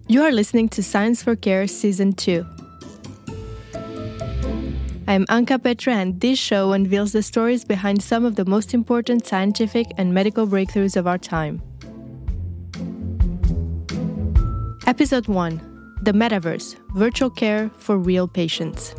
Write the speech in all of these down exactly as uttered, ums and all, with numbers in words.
You are listening to Science for Care Season two. I'm Anka Petra, and this show unveils the stories behind some of the most important scientific and medical breakthroughs of our time. Episode one. The Metaverse, Virtual Care for Real Patients.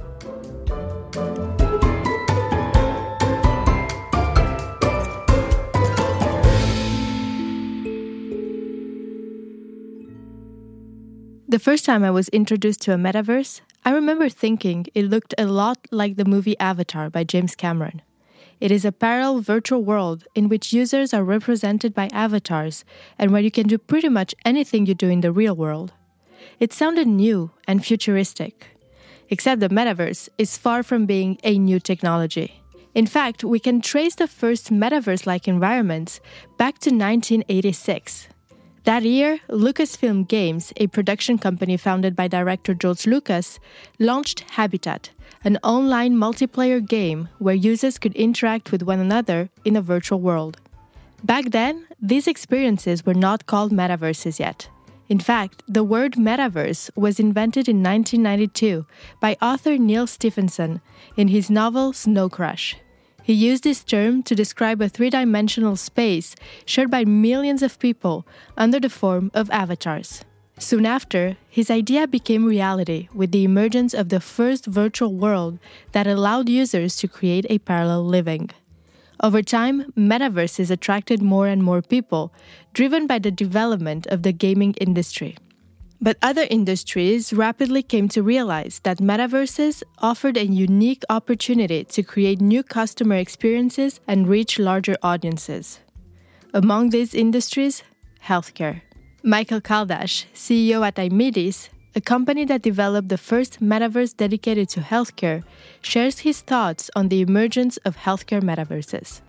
The first time I was introduced to a metaverse, I remember thinking it looked a lot like the movie Avatar by James Cameron. It is a parallel virtual world in which users are represented by avatars and where you can do pretty much anything you do in the real world. It sounded new and futuristic. Except the metaverse is far from being a new technology. In fact, we can trace the first metaverse-like environments back to nineteen eighty-six. That year, Lucasfilm Games, a production company founded by director George Lucas, launched Habitat, an online multiplayer game where users could interact with one another in a virtual world. Back then, these experiences were not called metaverses yet. In fact, the word metaverse was invented in nineteen ninety-two by author Neal Stephenson in his novel Snow Crash. He used this term to describe a three-dimensional space shared by millions of people under the form of avatars. Soon after, his idea became reality with the emergence of the first virtual world that allowed users to create a parallel living. Over time, metaverses attracted more and more people, driven by the development of the gaming industry. But other industries rapidly came to realize that metaverses offered a unique opportunity to create new customer experiences and reach larger audiences. Among these industries, healthcare. Michael Kaldash, C E O at Imedis, a company that developed the first metaverse dedicated to healthcare, shares his thoughts on the emergence of healthcare metaverses.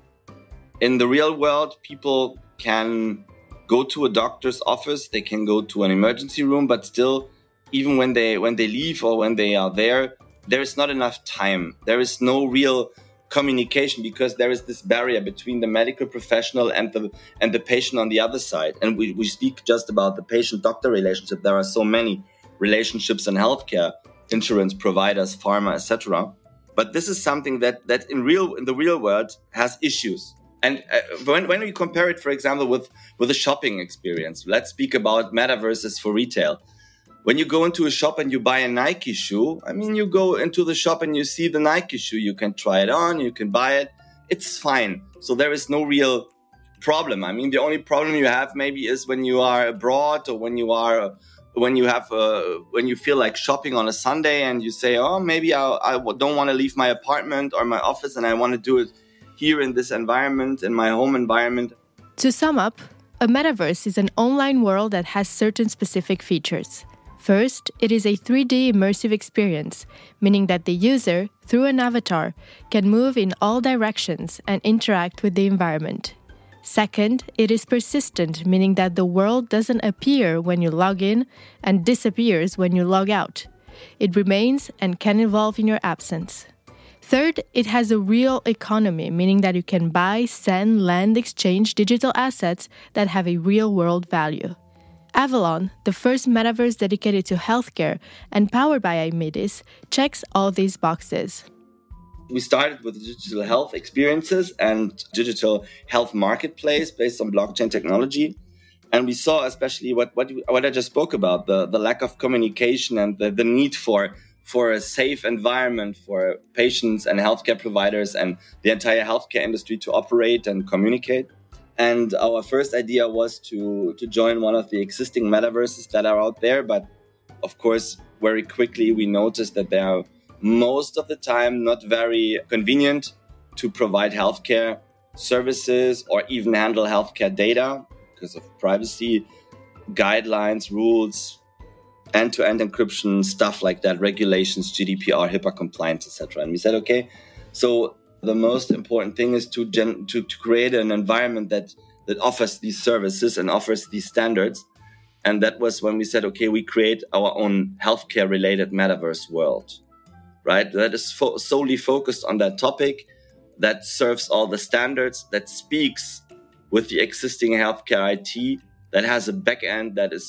In the real world, people can go to a doctor's office, they can go to an emergency room, but still, even when they when they leave or when they are there, there is not enough time. There is no real communication because there is this barrier between the medical professional and the and the patient on the other side. And we, we speak just about the patient-doctor relationship. There are so many relationships in healthcare, insurance providers, pharma, et cetera. But this is something that that in real in the real world has issues. And uh, when, when we compare it, for example, with, with a shopping experience, let's speak about metaverses for retail. When you go into a shop and you buy a Nike shoe, I mean, you go into the shop and you see the Nike shoe. You can try it on, you can buy it. It's fine. So there is no real problem. I mean, the only problem you have maybe is when you are abroad or when you are, when you have, uh, when you feel like shopping on a Sunday and you say, oh, maybe I, I don't want to leave my apartment or my office and I want to do it here in this environment, in my home environment. To sum up, a metaverse is an online world that has certain specific features. First, it is a three D immersive experience, meaning that the user, through an avatar, can move in all directions and interact with the environment. Second, it is persistent, meaning that the world doesn't appear when you log in and disappears when you log out. It remains and can evolve in your absence. Third, it has a real economy, meaning that you can buy, send, lend, exchange digital assets that have a real-world value. Avalon, the first metaverse dedicated to healthcare and powered by Imedis, checks all these boxes. We started with digital health experiences and digital health marketplace based on blockchain technology. And we saw especially what, what, what I just spoke about, the, the lack of communication and the, the need for for a safe environment for patients and healthcare providers and the entire healthcare industry to operate and communicate. And our first idea was to, to join one of the existing metaverses that are out there. But of course, very quickly, we noticed that they are most of the time not very convenient to provide healthcare services or even handle healthcare data because of privacy guidelines, rules, end-to-end encryption, stuff like that, regulations, G D P R, HIPAA compliance, et cetera. And we said, okay, so the most important thing is to, gen- to to create an environment that that offers these services and offers these standards. And that was when we said, okay, we create our own healthcare-related metaverse world, right? That is fo- solely focused on that topic, that serves all the standards, that speaks with the existing healthcare I T, that has a back end that is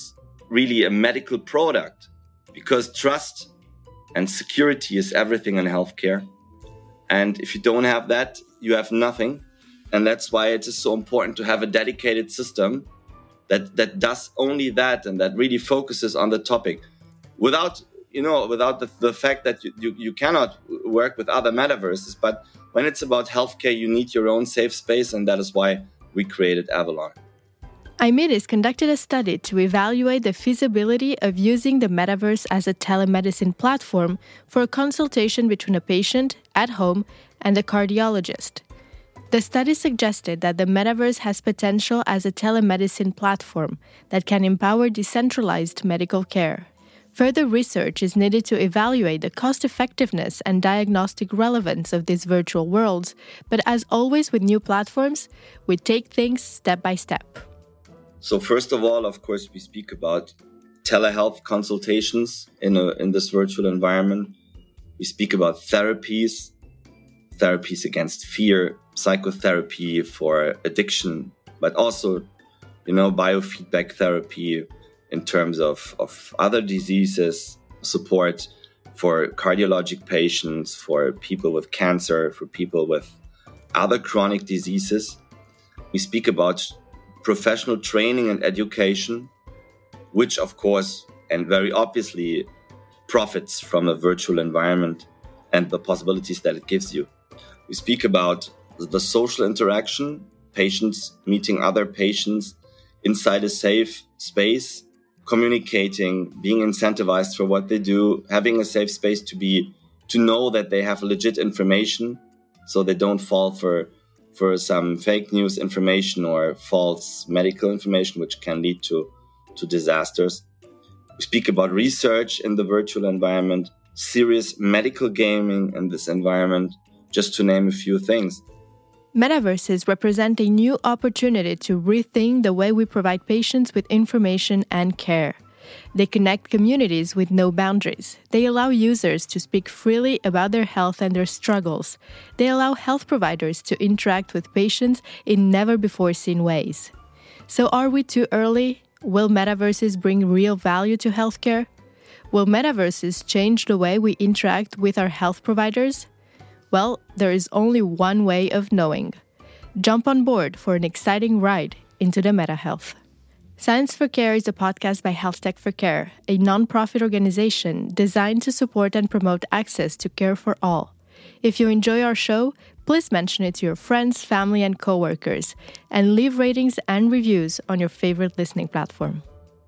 really a medical product, because trust and security is everything in healthcare. And if you don't have that, you have nothing. And that's why it is so important to have a dedicated system that, that does only that and that really focuses on the topic. Without, you know, without the, the fact that you, you, you cannot work with other metaverses. But when it's about healthcare, you need your own safe space. And that is why we created Avalon. Imedis conducted a study to evaluate the feasibility of using the metaverse as a telemedicine platform for a consultation between a patient at home and a cardiologist. The study suggested that the metaverse has potential as a telemedicine platform that can empower decentralized medical care. Further research is needed to evaluate the cost-effectiveness and diagnostic relevance of these virtual worlds, but as always with new platforms, we take things step by step. So first of all, of course, we speak about telehealth consultations in a, in this virtual environment. We speak about therapies, therapies against fear, psychotherapy for addiction, but also, you know, biofeedback therapy in terms of, of other diseases, support for cardiologic patients, for people with cancer, for people with other chronic diseases. We speak about professional training and education, which of course and very obviously profits from a virtual environment and the possibilities that it gives you. We speak about the social interaction, patients meeting other patients inside a safe space, communicating, being incentivized for what they do, having a safe space to be, to know that they have legit information so they don't fall for for some fake news information or false medical information, which can lead to, to disasters. We speak about research in the virtual environment, serious medical gaming in this environment, just to name a few things. Metaverses represent a new opportunity to rethink the way we provide patients with information and care. They connect communities with no boundaries. They allow users to speak freely about their health and their struggles. They allow health providers to interact with patients in never-before-seen ways. So are we too early? Will metaverses bring real value to healthcare? Will metaverses change the way we interact with our health providers? Well, there is only one way of knowing. Jump on board for an exciting ride into the meta-health. Science for Care is a podcast by Health Tech for Care, a non-profit organization designed to support and promote access to care for all. If you enjoy our show, please mention it to your friends, family, and coworkers, and leave ratings and reviews on your favorite listening platform.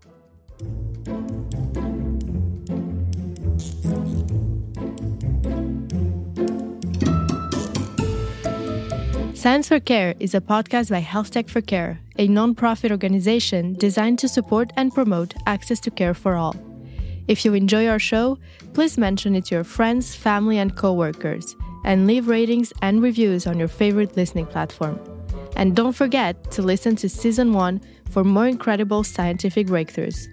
Science for Care is a podcast by Health Tech for Care, a non-profit organization designed to support and promote access to care for all. If you enjoy our show, please mention it to your friends, family, and coworkers, and leave ratings and reviews on your favorite listening platform. And don't forget to listen to Season one for more incredible scientific breakthroughs.